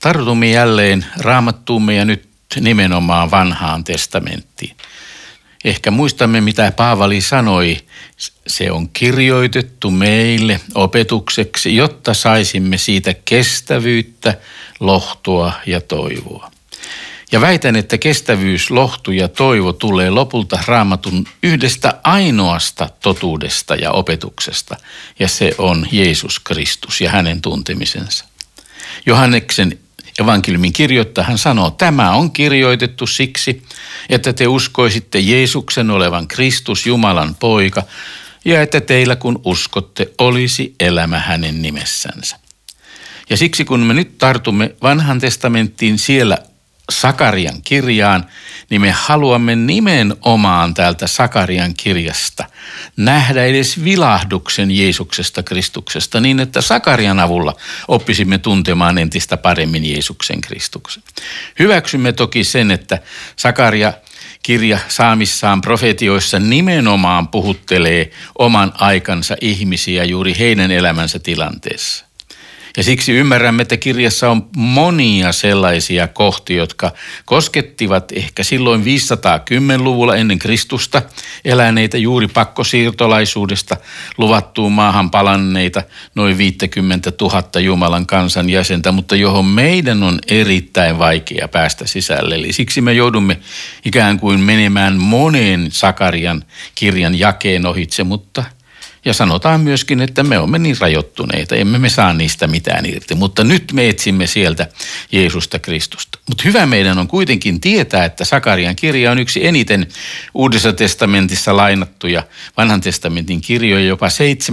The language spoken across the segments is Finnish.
Tartumme jälleen Raamattuumme ja nyt nimenomaan Vanhaan testamenttiin. Ehkä muistamme, mitä Paavali sanoi. Se on kirjoitettu meille opetukseksi, jotta saisimme siitä kestävyyttä, lohtua ja toivoa. Ja väitän, että kestävyys, lohtu ja toivo tulee lopulta Raamatun yhdestä ainoasta totuudesta ja opetuksesta, ja se on Jeesus Kristus ja hänen tuntemisensa. Johanneksen evankeliumin kirjoittaja hän sanoo, tämä on kirjoitettu siksi, että te uskoisitte Jeesuksen olevan Kristus, Jumalan poika, ja että teillä kun uskotte olisi elämä hänen nimessänsä. Ja siksi kun me nyt tartumme Vanhan testamenttiin siellä Sakarian kirjaan, niin me haluamme nimenomaan täältä Sakarian kirjasta nähdä edes vilahduksen Jeesuksesta Kristuksesta niin, että Sakarian avulla oppisimme tuntemaan entistä paremmin Jeesuksen Kristuksen. Hyväksymme toki sen, että Sakaria kirja saamissaan profetioissa nimenomaan puhuttelee oman aikansa ihmisiä juuri heidän elämänsä tilanteessa. Ja siksi ymmärrämme, että kirjassa on monia sellaisia kohtia, jotka koskettivat ehkä silloin 510-luvulla ennen Kristusta eläneitä juuri pakkosiirtolaisuudesta luvattuun maahan palanneita noin 50 000 Jumalan kansan jäsentä, mutta johon meidän on erittäin vaikea päästä sisälle. Eli siksi me joudumme ikään kuin menemään moneen Sakarian kirjan jakeen ohitse, ja sanotaan myöskin, että me olemme niin rajoittuneita, emme me saa niistä mitään irti. Mutta nyt me etsimme sieltä Jeesusta Kristusta. Mutta hyvä meidän on kuitenkin tietää, että Sakarian kirja on yksi eniten Uudessa testamentissa lainattuja Vanhan testamentin kirjoja. Jopa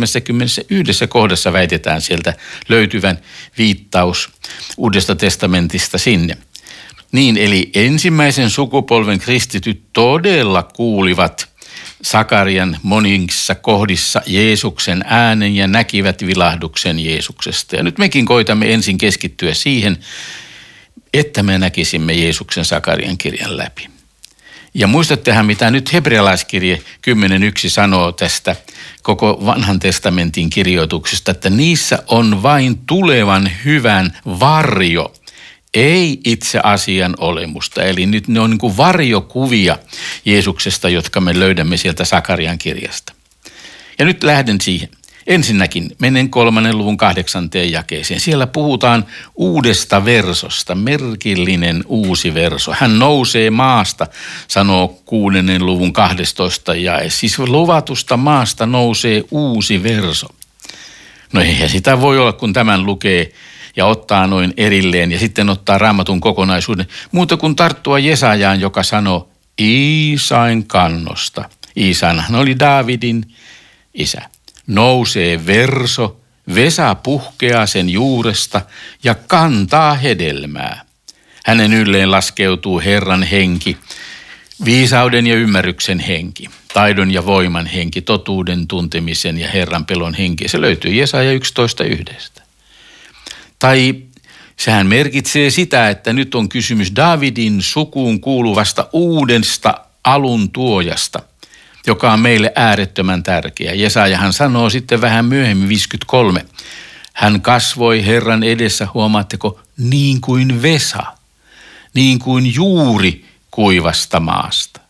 71 kohdassa väitetään sieltä löytyvän viittaus Uudesta testamentista sinne. Niin, eli ensimmäisen sukupolven kristityt todella kuulivat Sakarian monissa kohdissa Jeesuksen äänen ja näkivät vilahduksen Jeesuksesta. Ja nyt mekin koitamme ensin keskittyä siihen, että me näkisimme Jeesuksen Sakarian kirjan läpi. Ja muistattehan, mitä nyt hebrealaiskirje 10.1 sanoo tästä koko Vanhan testamentin kirjoituksesta, että niissä on vain tulevan hyvän varjo. Ei itse asian olemusta. Eli nyt ne on niin kuin varjokuvia Jeesuksesta, jotka me löydämme sieltä Sakarian kirjasta. Ja nyt lähden siihen. Ensinnäkin menen 3. luvun 8. jakeeseen. Siellä puhutaan uudesta versosta, merkillinen uusi verso. Hän nousee maasta, sanoo 6. luvun 12. jae. Siis luvatusta maasta nousee uusi verso. No eihän sitä voi olla, kun tämän lukee ja ottaa noin erilleen ja sitten ottaa Raamatun kokonaisuuden. Muuta kuin tarttua Jesajaan, joka sanoo Iisain kannosta. Iisainhan oli Daavidin isä. Nousee verso, vesa puhkeaa sen juuresta ja kantaa hedelmää. Hänen ylleen laskeutuu Herran henki, viisauden ja ymmärryksen henki, taidon ja voiman henki, totuuden tuntemisen ja Herran pelon henki. Se löytyy Jesaja 11.1. Tai sehän merkitsee sitä, että nyt on kysymys Daavidin sukuun kuuluvasta uudesta alun tuojasta, joka on meille äärettömän tärkeä. Jesajahan sanoo sitten vähän myöhemmin 53. Hän kasvoi Herran edessä, huomaatteko, niin kuin vesa, niin kuin juuri kuivasta maasta.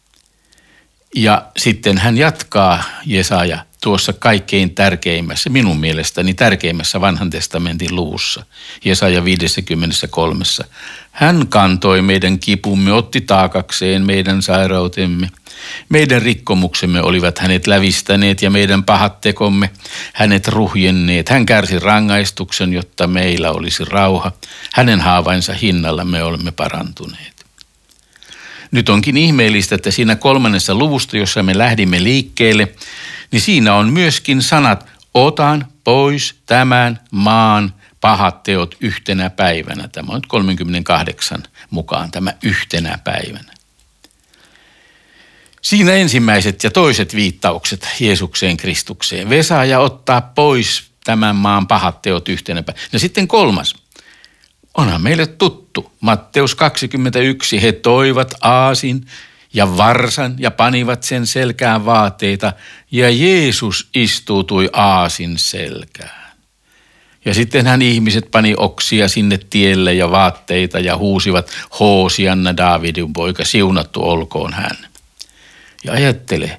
Ja sitten hän jatkaa Jesaja tuossa kaikkein tärkeimmässä, minun mielestäni tärkeimmässä Vanhan testamentin luvussa, Jesaja 53. Hän kantoi meidän kipumme, otti taakakseen meidän sairautemme. Meidän rikkomuksemme olivat hänet lävistäneet ja meidän pahat tekomme hänet ruhjenneet. Hän kärsi rangaistuksen, jotta meillä olisi rauha. Hänen haavainsa hinnalla me olemme parantuneet. Nyt onkin ihmeellistä, että siinä 3. luvusta, jossa me lähdimme liikkeelle, niin siinä on myöskin sanat, otan pois tämän maan pahat teot yhtenä päivänä. Tämä on nyt 38 mukaan tämä yhtenä päivänä. Siinä ensimmäiset ja toiset viittaukset Jeesukseen Kristukseen. Vesaja ottaa pois tämän maan pahat teot yhtenä päivänä. Ja sitten 3. Onhan meille tuttu. Matteus 21. He toivat aasin ja varsan ja panivat sen selkään vaatteita ja Jeesus istuutui aasin selkään. Ja sittenhän ihmiset pani oksia sinne tielle ja vaatteita ja huusivat, Hoosianna Daavidin poika, siunattu olkoon hän. Ja ajattele,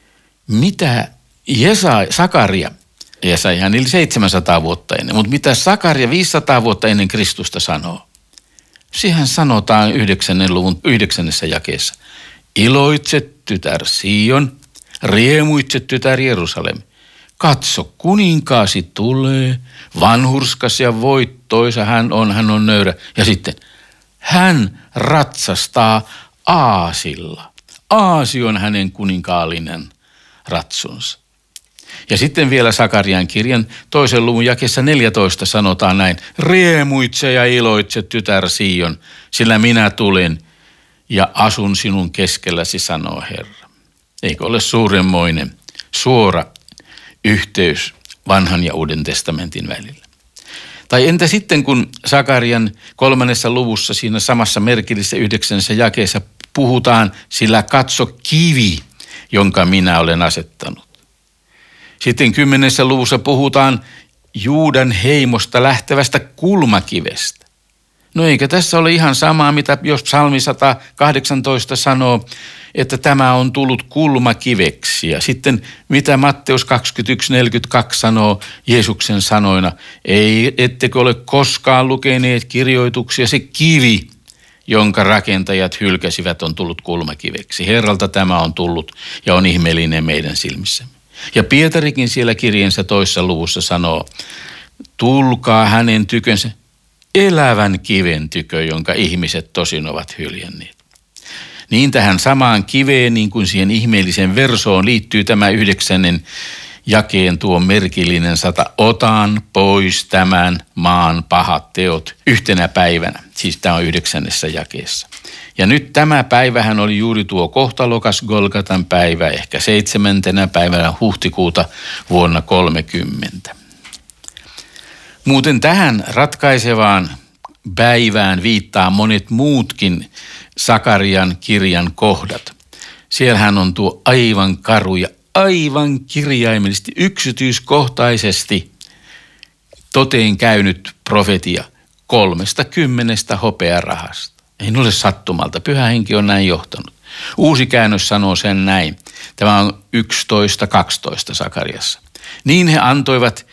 mitä Sakaria, Jesajahan eli 700 vuotta ennen, mutta mitä Sakaria 500 vuotta ennen Kristusta sanoo? Siihen sanotaan 9. luvun 9. jakeessa. Iloitse tytär Sion, riemuitse tytär Jerusalem. Katso, kuninkaasi tulee, vanhurskas ja voittoisa hän on nöyrä. Ja sitten, hän ratsastaa aasilla. Aasi on hänen kuninkaallinen ratsunsa. Ja sitten vielä Sakarian kirjan 2. luvun jakeessa 14 sanotaan näin. Riemuitse ja iloitse tytär Sion, sillä minä tulen ja asun sinun keskelläsi, sanoo Herra. Eikö ole suuremmoinen suora yhteys vanhan ja uuden testamentin välillä? Tai entä sitten, kun Sakarian 3. luvussa siinä samassa merkillisessä 9. jakeessa puhutaan, sillä katso kivi, jonka minä olen asettanut. Sitten 10. luvussa puhutaan Juudan heimosta lähtevästä kulmakivestä. No eikä tässä ole ihan samaa, mitä jos psalmi 118 sanoo, että tämä on tullut kulmakiveksi. Ja sitten mitä Matteus 21:42 sanoo Jeesuksen sanoina, ettekö ole koskaan lukeneet kirjoituksia, se kivi, jonka rakentajat hylkäsivät, on tullut kulmakiveksi. Herralta tämä on tullut ja on ihmeellinen meidän silmissämme. Ja Pietarikin siellä kirjeensä 2. luvussa sanoo, tulkaa hänen tykönsä elävän kiven tykö, jonka ihmiset tosin ovat hyljänneet. Niin tähän samaan kiveen, niin kuin siihen ihmeelliseen versoon liittyy tämä 9. jakeen tuo merkillinen sata. Otan pois tämän maan pahat teot yhtenä päivänä. Siis tämä on 9. jakeessa. Ja nyt tämä päivähän oli juuri tuo kohtalokas Golgatan päivä, ehkä 7. päivänä huhtikuuta vuonna 30. Muuten tähän ratkaisevaan päivään viittaa monet muutkin Sakarian kirjan kohdat. Siellähän on tuo aivan karu ja aivan kirjaimellisesti yksityiskohtaisesti toteen käynyt profetia 30 hopearahasta. Ei ole sattumalta. Pyhä henki on näin johtanut. Uusi käännös sanoo sen näin. Tämä on 11:12 Sakariassa. Niin he antoivat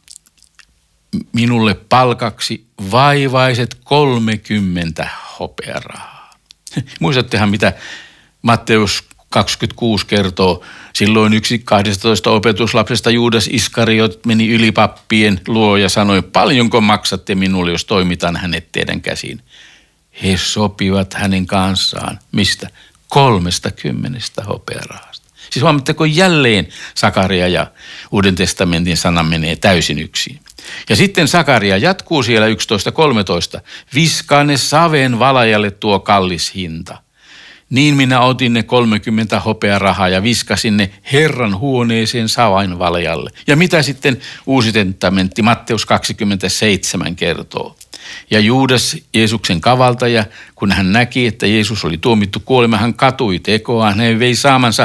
minulle palkaksi vaivaiset 30 hopearahaa. Muistattehan, mitä Matteus 26 kertoo. Silloin yksi 12 opetuslapsesta Juudas Iskariot meni ylipappien luo ja sanoi, paljonko maksatte minulle, jos toimitan hänet teidän käsiin. He sopivat hänen kanssaan. Mistä? 30 hopearahasta. Siis huomatteko, jälleen Sakaria ja Uuden testamentin sana menee täysin yksin. Ja sitten Sakaria jatkuu siellä 11:13. Viskaa ne saven valajalle tuo kallis hinta. Niin minä otin ne 30 hopearahaa ja viskasin ne Herran huoneeseen savan valajalle. Ja mitä sitten Uusi testamentti Matteus 27 kertoo? Ja Juudas, Jeesuksen kavaltaja, kun hän näki, että Jeesus oli tuomittu kuolemaan, hän katui tekoaan. Hän vei saamansa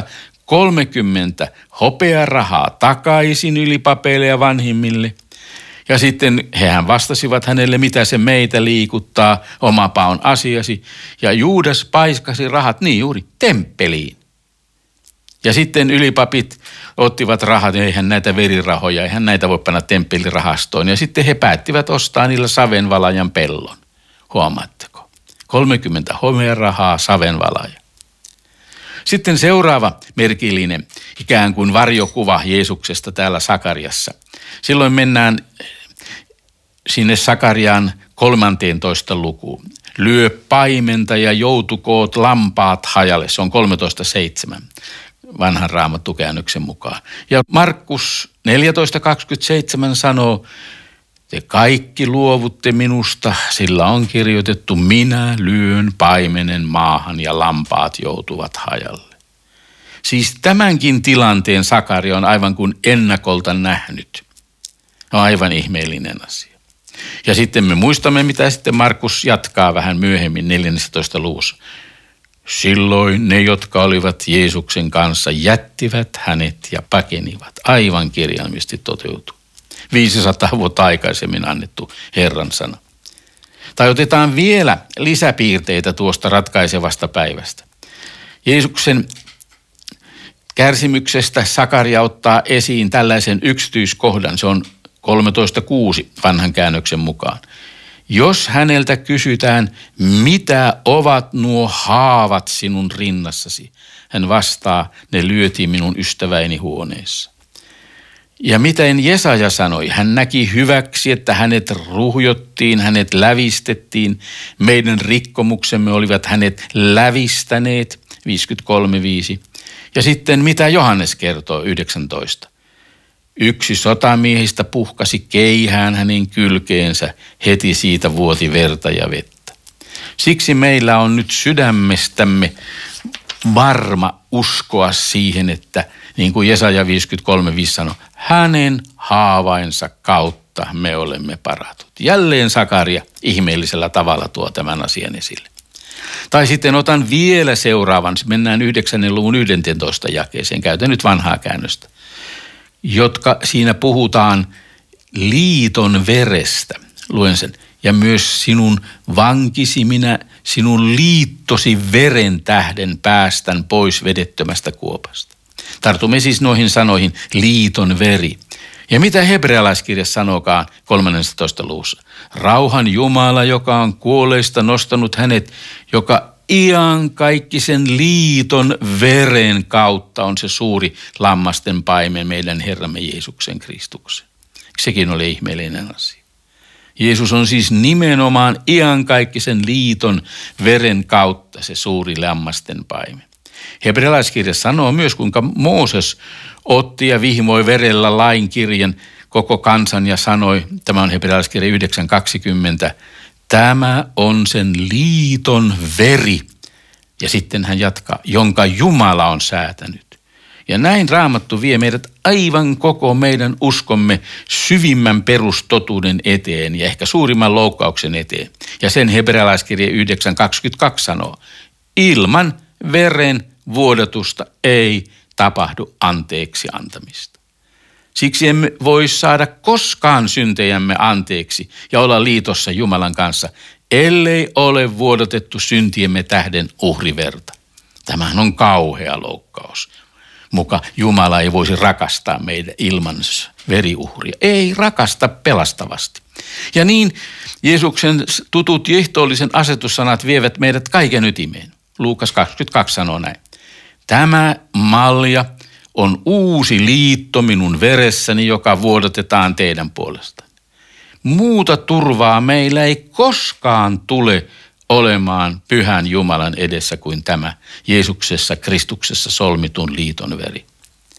30 hopearahaa takaisin ylipapeille ja vanhimmille. Ja sitten hehän vastasivat hänelle, mitä se meitä liikuttaa, omapa on asiasi. Ja Juudas paiskasi rahat, niin juuri, temppeliin. Ja sitten ylipapit ottivat rahat, eihän näitä verirahoja, eihän näitä voi panna temppelirahastoon. Ja sitten he päättivät ostaa niillä savenvalajan pellon. Huomaatteko? 30 homearahaa, savenvalaja. Sitten seuraava merkillinen ikään kuin varjokuva Jeesuksesta täällä Sakariassa. Silloin mennään sinne Sakariaan 13. lukuun. Lyö paimenta ja joutukoot lampaat hajalle. Se on 13:7 vanhan raamattukäännöksen mukaan. Ja Markus 14:27 sanoo, te kaikki luovutte minusta, sillä on kirjoitettu, minä lyön paimenen maahan ja lampaat joutuvat hajalle. Siis tämänkin tilanteen Sakaria on aivan kuin ennakolta nähnyt. On aivan ihmeellinen asia. Ja sitten me muistamme, mitä sitten Markus jatkaa vähän myöhemmin 14. luvussa. Silloin ne, jotka olivat Jeesuksen kanssa, jättivät hänet ja pakenivat. Aivan kirjaimisesti toteutuu. 500 vuotta aikaisemmin annettu Herran sana. Tai otetaan vielä lisäpiirteitä tuosta ratkaisevasta päivästä. Jeesuksen kärsimyksestä Sakaria ottaa esiin tällaisen yksityiskohdan. Se on 13.6 vanhan käännöksen mukaan. Jos häneltä kysytään, mitä ovat nuo haavat sinun rinnassasi, hän vastaa, ne lyötiin minun ystäväini huoneessa. Ja miten Jesaja sanoi, hän näki hyväksi, että hänet ruhjottiin, hänet lävistettiin, meidän rikkomuksemme olivat hänet lävistäneet, 53.5. Ja sitten mitä Johannes kertoo, 19. Yksi sotamiehistä puhkasi keihään hänen kylkeensä, heti siitä vuoti verta ja vettä. Siksi meillä on nyt sydämestämme varma uskoa siihen, että niin kuin Jesaja 53.5 sanoi, hänen haavainsa kautta me olemme paratut. Jälleen Sakaria ihmeellisellä tavalla tuo tämän asian esille. Tai sitten otan vielä seuraavan, mennään 9. luvun 11 jakeeseen, käytän nyt vanhaa käännöstä, jotka siinä puhutaan liiton verestä. Luen sen. Ja myös sinun vankisi minä, sinun liittosi veren tähden päästän pois vedettömästä kuopasta. Tartumme siis noihin sanoihin liiton veri. Ja mitä hebrealaiskirja sanokaan 13. luvussa? Rauhan Jumala, joka on kuolleista nostanut hänet, joka iankaikkisen liiton veren kautta on se suuri lammasten paimen meidän Herramme Jeesuksen Kristuksen. Sekin oli ihmeellinen asia. Jeesus on siis nimenomaan iankaikkisen liiton veren kautta se suuri lammasten paimen. Hebrealaiskirja sanoo myös, kuinka Mooses otti ja vihmoi verellä lain kirjan koko kansan ja sanoi, tämä on Hebrealaiskirja 9.20, tämä on sen liiton veri. Ja sitten hän jatkaa, jonka Jumala on säätänyt. Ja näin Raamattu vie meidät aivan koko meidän uskomme syvimmän perustotuuden eteen ja ehkä suurimman loukkauksen eteen. Ja sen hebrealaiskirja 9.22 sanoo, ilman veren vuodatusta ei tapahdu anteeksi antamista. Siksi emme voi saada koskaan syntejämme anteeksi ja olla liitossa Jumalan kanssa, ellei ole vuodatettu syntiemme tähden uhriverta. Tämähän on kauhea loukkaus. Muka Jumala ei voisi rakastaa meitä ilman veriuhria. Ei rakasta pelastavasti. Ja niin Jeesuksen tutut ehtoollisen asetussanat vievät meidät kaiken ytimeen. Luukas 22 sanoo näin. Tämä malja on uusi liitto minun veressäni, joka vuodatetaan teidän puolestaan. Muuta turvaa meillä ei koskaan tule olemaan pyhän Jumalan edessä kuin tämä Jeesuksessa Kristuksessa solmitun liiton veri.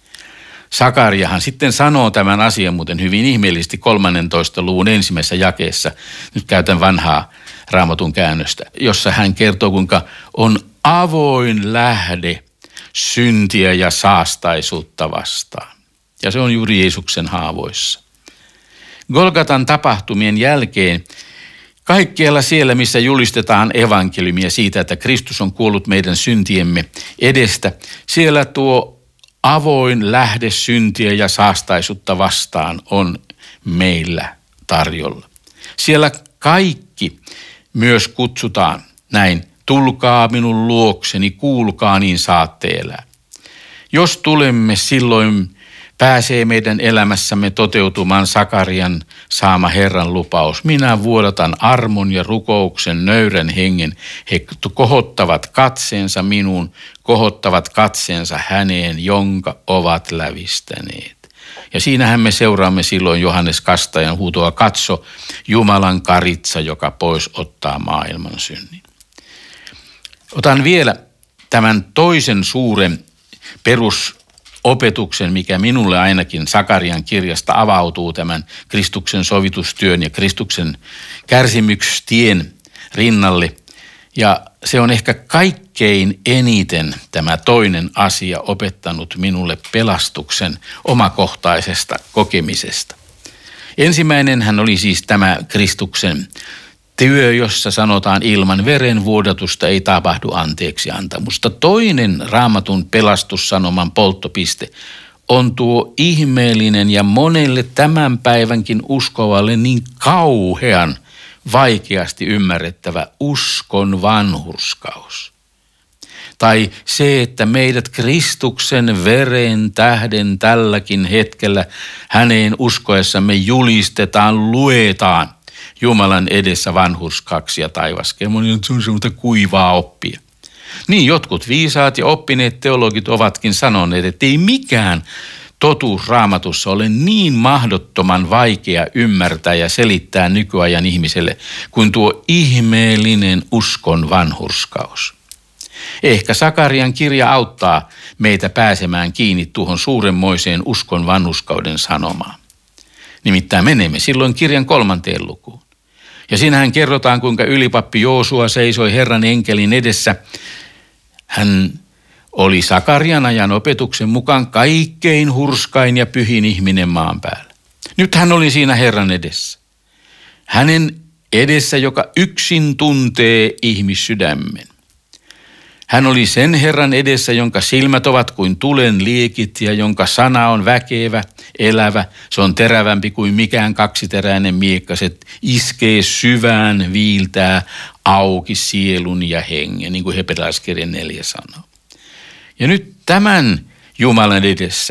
Sakariahan sitten sanoo tämän asian muuten hyvin ihmeellisesti 13. luvun 1. jakeessa. Nyt käytän vanhaa Raamatun käännöstä, jossa hän kertoo, kuinka on avoin lähde syntiä ja saastaisuutta vastaan. Ja se on juuri Jeesuksen haavoissa. Golgatan tapahtumien jälkeen kaikkialla siellä, missä julistetaan evankeliumia siitä, että Kristus on kuollut meidän syntiemme edestä, siellä tuo avoin lähde syntiä ja saastaisuutta vastaan on meillä tarjolla. Siellä kaikki myös kutsutaan näin, tulkaa minun luokseni, kuulkaa, niin saatte elää. Jos tulemme, silloin pääsee meidän elämässämme toteutumaan Sakarian saama Herran lupaus. Minä vuodatan armon ja rukouksen nöyrän hengen. He kohottavat katseensa minuun, kohottavat katseensa häneen, jonka ovat lävistäneet. Ja siinähän me seuraamme silloin Johannes Kastajan huutoa, katso Jumalan karitsa, joka pois ottaa maailman synnin. Otan vielä tämän toisen suuren perusopetuksen, mikä minulle ainakin Sakarian kirjasta avautuu tämän Kristuksen sovitustyön ja Kristuksen kärsimykstien rinnalle. Ja se on ehkä kaikkein eniten tämä toinen asia opettanut minulle pelastuksen omakohtaisesta kokemisesta. Ensimmäinen hän oli siis tämä Kristuksen työ, jossa sanotaan ilman verenvuodatusta ei tapahdu anteeksi antamusta. Toinen Raamatun pelastussanoman polttopiste on tuo ihmeellinen ja monelle tämän päivänkin uskovalle niin kauhean vaikeasti ymmärrettävä uskon vanhurskaus. Tai se, että meidät Kristuksen veren tähden tälläkin hetkellä häneen uskoessamme julistetaan, luetaan Jumalan edessä vanhurskaaksi ja taivaskemoon. Se on semmoista kuivaa oppia. Niin jotkut viisaat ja oppineet teologit ovatkin sanoneet, että ei mikään totuus Raamatussa ole niin mahdottoman vaikea ymmärtää ja selittää nykyajan ihmiselle kuin tuo ihmeellinen uskon vanhurskaus. Ehkä Sakarian kirja auttaa meitä pääsemään kiinni tuohon suuremmoiseen uskon vanhurskauden sanomaan. Nimittäin menemme silloin kirjan 3. lukuun. Ja siinähän kerrotaan, kuinka ylipappi Joosua seisoi Herran enkelin edessä. Hän oli Sakarian ajan opetuksen mukaan kaikkein hurskain ja pyhin ihminen maan päällä. Nyt hän oli siinä Herran edessä. Hänen edessä, joka yksin tuntee ihmissydämen. Hän oli sen Herran edessä, jonka silmät ovat kuin tulen liekit ja jonka sana on väkevä, elävä. Se on terävämpi kuin mikään kaksiteräinen miekka. Se iskee syvään, viiltää auki sielun ja hengen, niin kuin Hebrealaiskirja 4 sanoo. Ja nyt tämän Jumalan edessä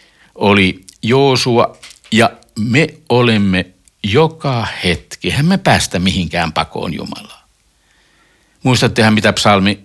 oli Joosua ja me olemme joka hetki. Eihän me päästä mihinkään pakoon Jumalaa. Muistattehan, mitä psalmi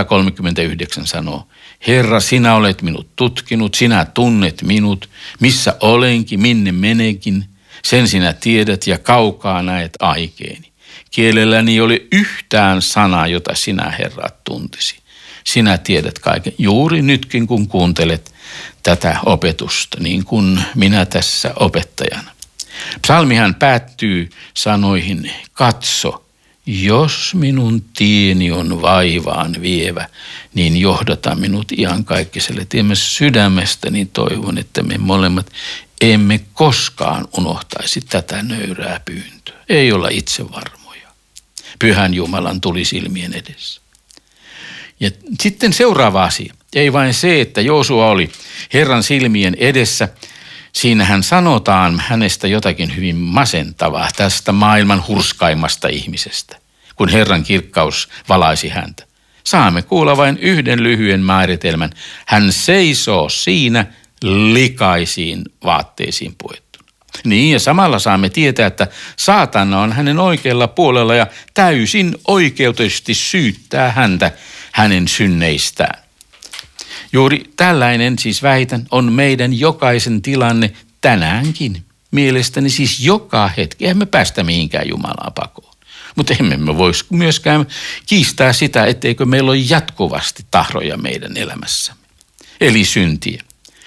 139 sanoo. Herra, sinä olet minut tutkinut, sinä tunnet minut, missä olenkin, minne menekin. Sen sinä tiedät ja kaukaa näet aikeeni. Kielelläni ei ole yhtään sanaa, jota sinä, Herra, tuntisi. Sinä tiedät kaiken. Juuri nytkin, kun kuuntelet tätä opetusta, niin kuin minä tässä opettajana. Psalmihan päättyy sanoihin, katso, jos minun tieni on vaivaan vievä, niin johdata minut iankaikkiselle tiemme sydämestäni. Toivon, että me molemmat emme koskaan unohtaisi tätä nöyrää pyyntöä. Ei olla itsevarmoja. Pyhän Jumalan tuli silmien edessä. Ja sitten seuraava asia. Ei vain se, että Joosua oli Herran silmien edessä. Siinähän sanotaan hänestä jotakin hyvin masentavaa tästä maailman hurskaimmasta ihmisestä, kun Herran kirkkaus valaisi häntä. Saamme kuulla vain yhden lyhyen määritelmän. Hän seisoo siinä likaisiin vaatteisiin puettuna. Niin, ja samalla saamme tietää, että saatana on hänen oikealla puolella ja täysin oikeuteisesti syyttää häntä hänen synneistään. Juuri tällainen, siis väitän, on meidän jokaisen tilanne tänäänkin. Mielestäni siis joka hetki. Eihän me päästä mihinkään Jumalaa pakoon. Mutta emme me voisi myöskään kiistää sitä, etteikö meillä ole jatkuvasti tahroja meidän elämässämme. Eli syntiä.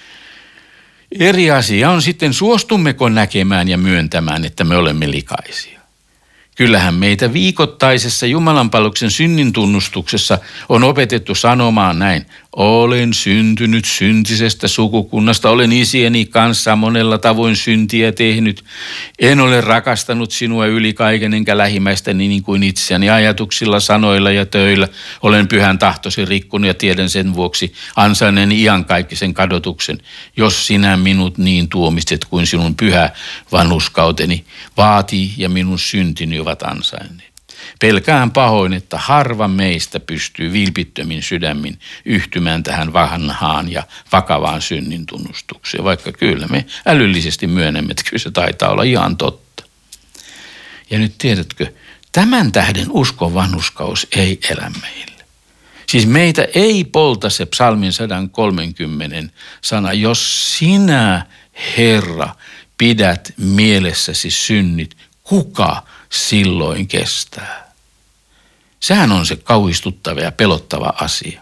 Eri asia on sitten, suostummeko näkemään ja myöntämään, että me olemme likaisia. Kyllähän meitä viikoittaisessa Jumalanpalveluksen synnin tunnustuksessa on opetettu sanomaan näin. Olen syntynyt syntisestä sukukunnasta, olen isieni kanssa monella tavoin syntiä tehnyt. En ole rakastanut sinua yli kaiken enkä lähimmäistäni niin kuin itseäni ajatuksilla, sanoilla ja töillä. Olen pyhän tahtosi rikkunut ja tiedän sen vuoksi ansainneeni iankaikkisen kadotuksen, jos sinä minut niin tuomitset kuin sinun pyhä vanhurskauteni vaatii ja minun syntini ovat ansainneet. Pelkään pahoin, että harva meistä pystyy vilpittömin sydämin yhtymään tähän vanhaan ja vakavaan synnin tunnustukseen, vaikka kyllä me älyllisesti myönnämme, että kyllä se taitaa olla ihan totta. Ja nyt tiedätkö, tämän tähden uskon vanhurskaus ei elä meille. Siis meitä ei polta se psalmin 130 sana, jos sinä, Herra, pidät mielessäsi synnit, kuka silloin kestää? Sehän on se kauhistuttava ja pelottava asia.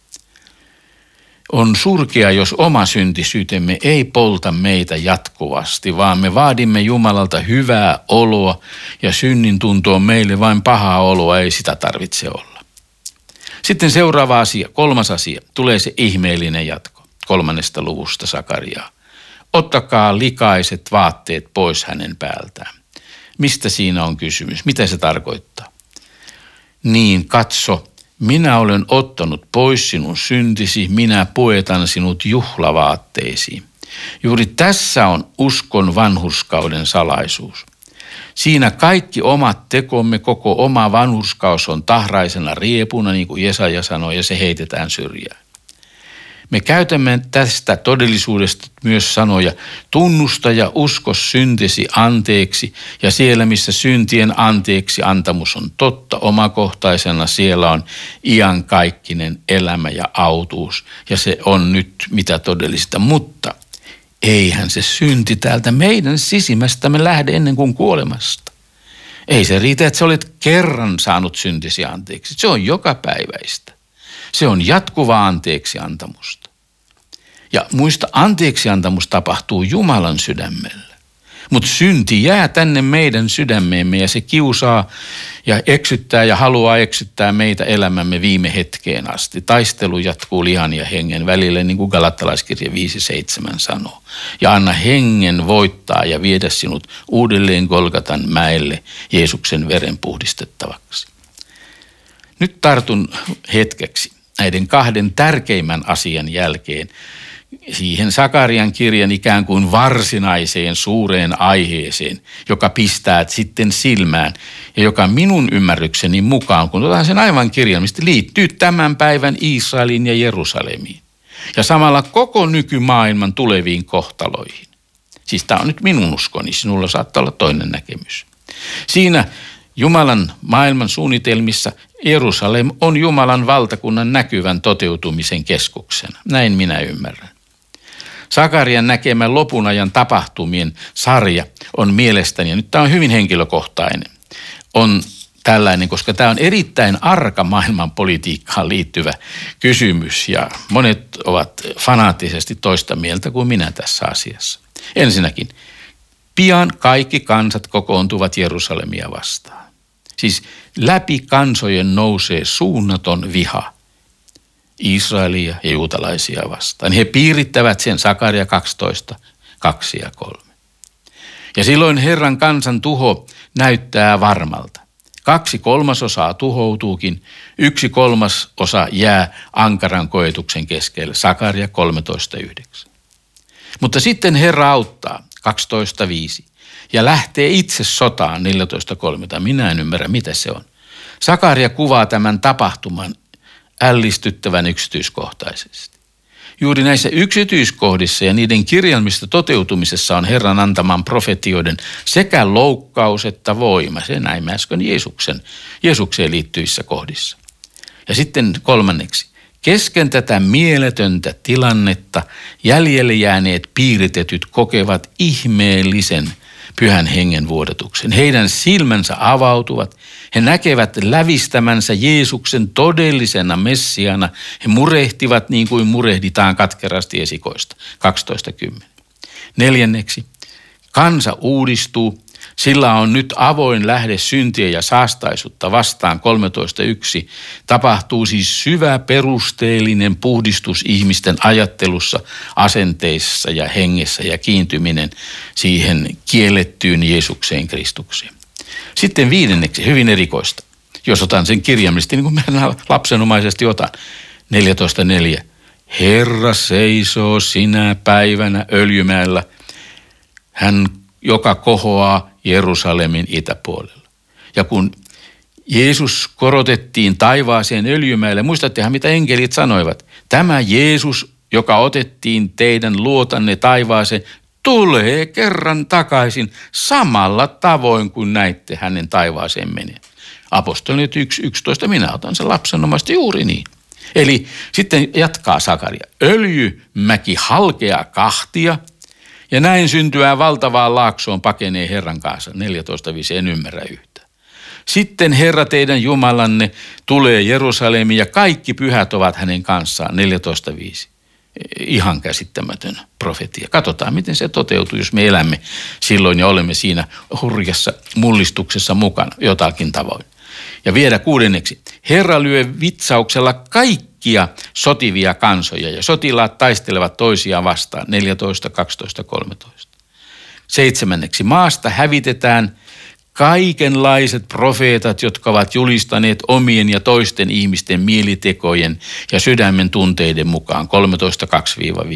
On surkea, jos oma syntisyytemme ei polta meitä jatkuvasti, vaan me vaadimme Jumalalta hyvää oloa ja synnin tunto on meille vain pahaa oloa, ei sitä tarvitse olla. Sitten seuraava asia, 3. asia, tulee se ihmeellinen jatko 3. luvusta Sakariaa. Ottakaa likaiset vaatteet pois hänen päältään. Mistä siinä on kysymys? Mitä se tarkoittaa? Niin, katso, minä olen ottanut pois sinun syntisi, minä puetan sinut juhlavaatteisiin. Juuri tässä on uskon vanhurskauden salaisuus. Siinä kaikki omat tekomme, koko oma vanhurskaus on tahraisena riepuna, niin kuin Jesaja sanoi, ja se heitetään syrjään. Me käytämme tästä todellisuudesta myös sanoja, tunnusta ja usko syntisi anteeksi, ja siellä missä syntien anteeksi antamus on totta omakohtaisena, siellä on iankaikkinen elämä ja autuus, ja se on nyt mitä todellista, mutta eihän se synti täältä meidän sisimmästämme lähde ennen kuin kuolemasta. Ei se riitä, että sä olet kerran saanut syntisi anteeksi, se on jokapäiväistä. Se on jatkuvaa anteeksiantamusta. Ja muista, anteeksiantamus tapahtuu Jumalan sydämellä. Mutta synti jää tänne meidän sydämeemme ja se kiusaa ja eksyttää ja haluaa eksyttää meitä elämämme viime hetkeen asti. Taistelu jatkuu lihan ja hengen välille, niin kuin Galattalaiskirja 5:7 sanoo. Ja anna hengen voittaa ja viedä sinut uudelleen Golgatan mäelle Jeesuksen veren puhdistettavaksi. Nyt tartun hetkeksi näiden kahden tärkeimmän asian jälkeen siihen Sakarian kirjan ikään kuin varsinaiseen suureen aiheeseen, joka pistää sitten silmään ja joka minun ymmärrykseni mukaan, kun otetaan sen aivan kirjaimisesti, liittyy tämän päivän Israelin ja Jerusalemiin ja samalla koko nykymaailman tuleviin kohtaloihin. Siis tämä on nyt minun uskoni, sinulla saattaa olla toinen näkemys. Siinä Jumalan maailman suunnitelmissa Jerusalem on Jumalan valtakunnan näkyvän toteutumisen keskuksena. Näin minä ymmärrän. Sakarian näkemä lopun ajan tapahtumien sarja on mielestäni, ja nyt tämä on hyvin henkilökohtainen, on tällainen, koska tämä on erittäin arka maailmanpolitiikkaan liittyvä kysymys ja monet ovat fanaattisesti toista mieltä kuin minä tässä asiassa. Ensinnäkin, pian kaikki kansat kokoontuvat Jerusalemia vastaan. Siis läpi kansojen nousee suunnaton viha Israelia ja juutalaisia vastaan. He piirittävät sen Sakaria 12, 2 ja 3. Ja silloin Herran kansan tuho näyttää varmalta. 2/3 tuhoutuukin, 1/3 jää ankaran koetuksen keskelle. Sakaria 13:9. Mutta sitten Herra auttaa 12:5 ja lähtee itse sotaan 14:3. Minä en ymmärrä, mitä se on. Sakaria kuvaa tämän tapahtuman ällistyttävän yksityiskohtaisesti. Juuri näissä yksityiskohdissa ja niiden kirjelmistä toteutumisessa on Herran antaman profetioiden sekä loukkaus että voima. Se näimme äsken Jeesukseen liittyissä kohdissa. Ja sitten kolmanneksi, kesken tätä mieletöntä tilannetta jäljelle jääneet piiritetyt kokevat ihmeellisen Pyhän Hengen vuodatuksen. Heidän silmänsä avautuvat. He näkevät lävistämänsä Jeesuksen todellisena Messiana. He murehtivat niin kuin murehditaan katkerasti esikoista. 12:10. Neljänneksi, kansa uudistuu. Sillä on nyt avoin lähde syntiä ja saastaisuutta vastaan 13:1. Tapahtuu siis syvä perusteellinen puhdistus ihmisten ajattelussa, asenteissa ja hengessä ja kiintyminen siihen kiellettyyn Jeesukseen Kristukseen. Sitten viidenneksi, hyvin erikoista, jos otan sen kirjaimellisesti, niin kuin mä lapsenomaisesti otan, 14:4. Herra seisoo sinä päivänä Öljymäellä, hän joka kohoaa Jerusalemin itäpuolella. Ja kun Jeesus korotettiin taivaaseen Öljymäelle, muistattehan mitä enkelit sanoivat? Tämä Jeesus, joka otettiin teidän luotanne taivaaseen, tulee kerran takaisin samalla tavoin kuin näitte hänen taivaaseen menee. Apostolit 1:11, minä otan sen lapsenomaisesti juuri niin. Eli sitten jatkaa Sakaria. Öljymäki halkeaa kahtia ja näin syntyää valtavaan laaksoon pakenee Herran kanssa. 14:5, en ymmärrä yhtään. Sitten Herra teidän Jumalanne tulee Jerusalemiin ja kaikki pyhät ovat hänen kanssaan. 14:5. Ihan käsittämätön profetia. Katsotaan, miten se toteutuu, jos me elämme silloin ja olemme siinä hurjassa mullistuksessa mukana jotakin tavoin. Ja vielä kuudenneksi. Herra lyö vitsauksella kaikkia sotivia kansoja ja sotilaat taistelevat toisiaan vastaan. 14, 12, 13. Seitsemänneksi. Maasta hävitetään kaikenlaiset profeetat, jotka ovat julistaneet omien ja toisten ihmisten mielitekojen ja sydämen tunteiden mukaan. 13, 2-5.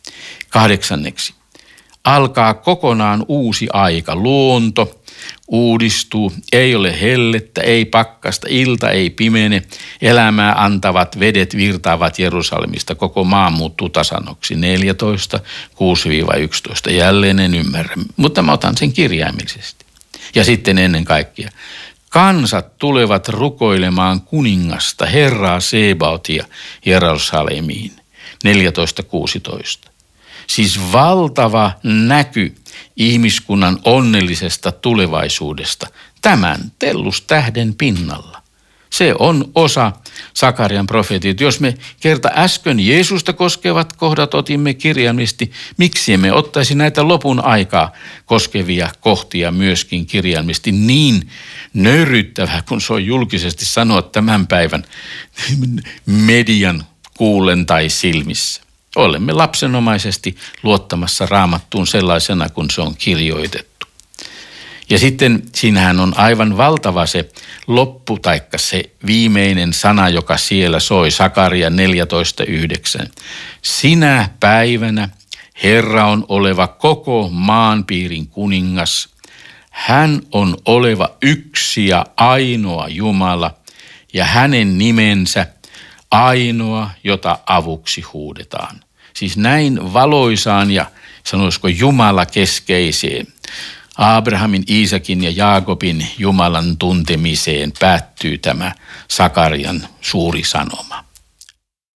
8. Alkaa kokonaan uusi aika. Luonto uudistuu, ei ole hellettä, ei pakkasta, ilta ei pimene, elämää antavat vedet virtaavat Jerusalemista, koko maa muuttuu tasanoksi. 14, 6-11. Jälleen en ymmärrä, mutta mä otan sen kirjaimellisesti. Ja sitten ennen kaikkea, kansat tulevat rukoilemaan kuningasta, Herraa Sebaotia Jerusalemiin. 14.16. Siis valtava näky ihmiskunnan onnellisesta tulevaisuudesta tämän tellustähden pinnalla. Se on osa Sakarian profeetit. Jos me kerta äsken Jeesusta koskevat kohdat otimme kirjaimellisesti, miksi emme ottaisi näitä lopun aikaa koskevia kohtia myöskin kirjaimellisesti? Niin nöyryttävää, kun se on julkisesti sanoa tämän päivän median kuullen tai silmissä. Olemme lapsenomaisesti luottamassa Raamattuun sellaisena, kun se on kirjoitettu. Ja sitten siinähän on aivan valtava se loppu, taikka se viimeinen sana, joka siellä soi, Sakaria 14.9. Sinä päivänä Herra on oleva koko maanpiirin kuningas. Hän on oleva yksi ja ainoa Jumala, ja hänen nimensä ainoa, jota avuksi huudetaan. Siis näin valoisaan ja sanoisiko Jumala keskeiseen, Abrahamin, Iisakin ja Jaakobin Jumalan tuntemiseen päättyy tämä Sakarian suuri sanoma.